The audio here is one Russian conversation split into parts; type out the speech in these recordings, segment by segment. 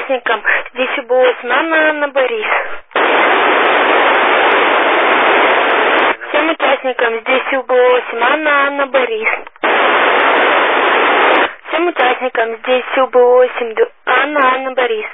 участникам здесь УБ-8 Анна Борис. Всем участникам здесь УБ-8 Анна Борис. Всем участникам здесь УБ-8 Анна Борис.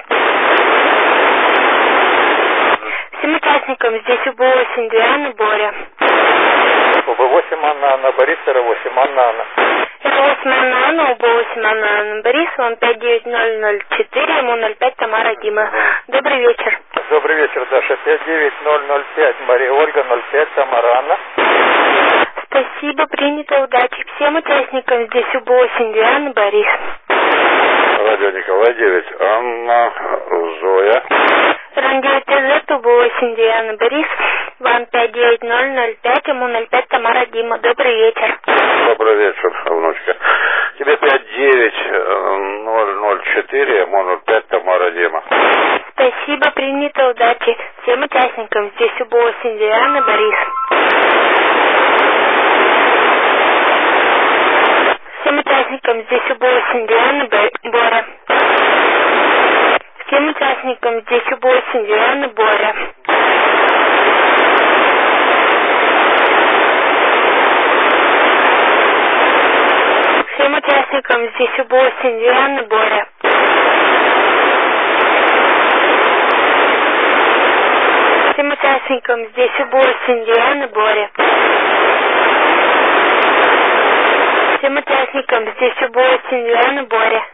Всем участникам здесь УБ-8 Диана Боря. УБ-8 Анна Борис, РА-8 Анна. РА-8 Анна, УБ-8 Анна Борис, он 59004, ему 05 Тамара Дима. Добрый вечер. Добрый вечер, Даша. 59005 Мария Ольга, 05 Тамара Анна. Спасибо, принято, удачи. Всем участникам здесь УБ-8 Диана Борис. Радио Николай 9, Анна Зоя. Радио ТЗ, УБ-8 Диана Борис, вам 59005, ему 05 Тамара Дима. Добрый вечер. Добрый вечер, внучка. Тебе 59004, ему 05 Тамара Дима. Спасибо, принято, удачи. Всем участникам здесь УБ-8 Диана Борис. Всем участникам здесь УБ-8 Диана Боря. Всем участникам здесь УБ-8 Диана Боря. Всем участникам здесь УБ-8 Диана Боря. Всем участникам здесь УБ-8 Диана Боря. Всем участникам здесь УБ-8 Диана Боря.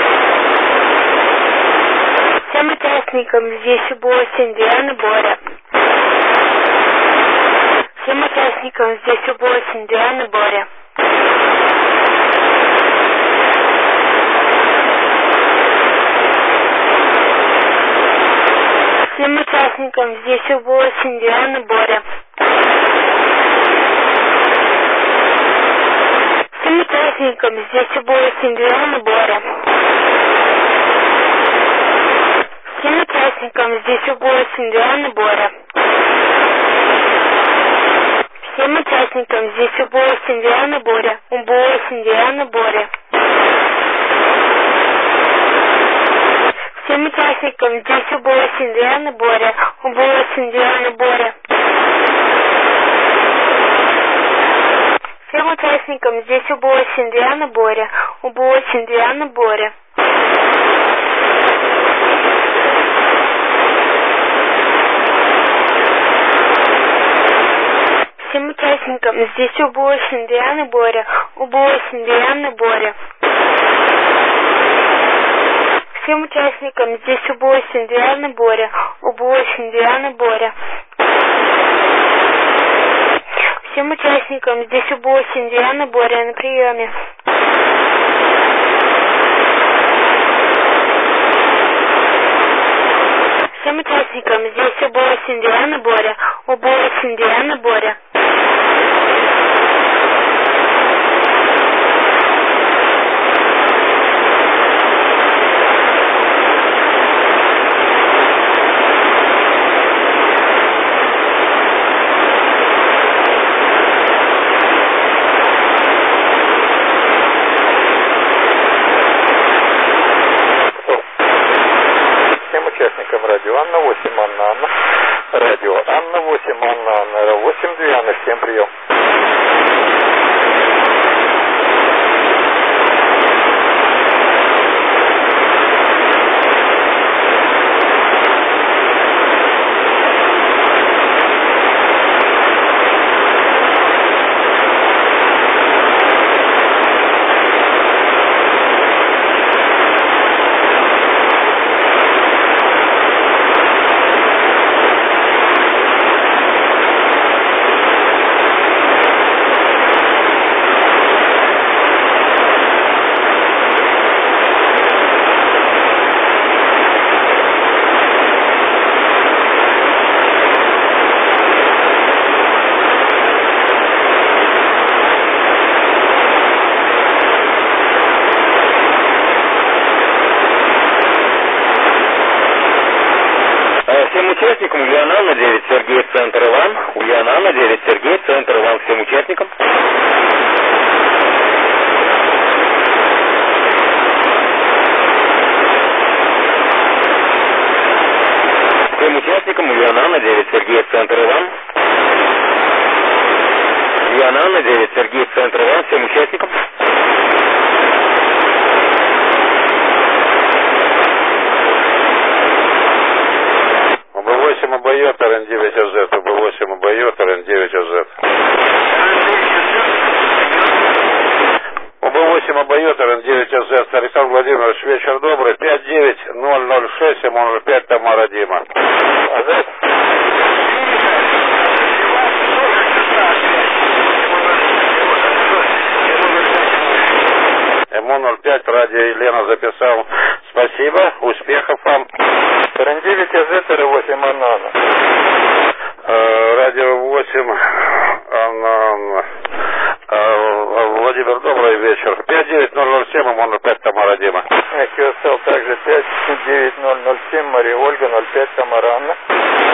Всем участникам здесь УБ-8 Диана Боря. Всем участникам здесь УБ-8 Диана Боря. Всем участникам здесь УБ-8 Диана Боря. Всем участникам здесь УБ-8 Диана Боря. Всем участникам здесь УБ-8 Диана Боря. Всем участникам здесь УБ-8 Диана Боря. УБ-8 Диана Боря. Всем участникам здесь УБ-8 Диана Боря. УБ-8 Диана Боря. Всем участникам здесь УБ-8 Диана Боря. УБ-8 Диана Боря. Всем участникам здесь УБ-8 Диана Боря. УБ-8 Диана Боря. Всем участникам здесь УБ-8 Диана Боря. УБ-8 Диана Боря. Всем участникам здесь УБ-8 Диана Боря на приеме. Всем участникам здесь УБ-8 Диана Боря. УБ-8 Диана Боря. Радио Анна 8 Анна. Радио Анна 8 Анна. 8 Диана. Всем прием. Всем участникам Ульяна 9, Сергей, центр Иван. Ульяна 9, Сергей, центр Иван. Всем участникам. Анна, 9, Сергей, центр Иван. Ульяна Анна, 9, Сергей, центр Иван, всем участникам. УБ8 ОБЙ, РН9 АЗ, УБ8 ОБЙ, РН9 АЗ. УБ8 ОБЙ, РН9 АЗ, Александр Владимирович, вечер добрый, 59006, МОН-05, Тамара, Дима. АЗ. МОН-05, радио Елена записал. Спасибо, успехов вам. РН9 АЗ, ТР8 Анна. Радио 8, Анна. Владимир, добрый вечер. 59007, МОН-05, Тамара, Дима. QSL также 59007, Мария Ольга, 05, Тамара, Анна.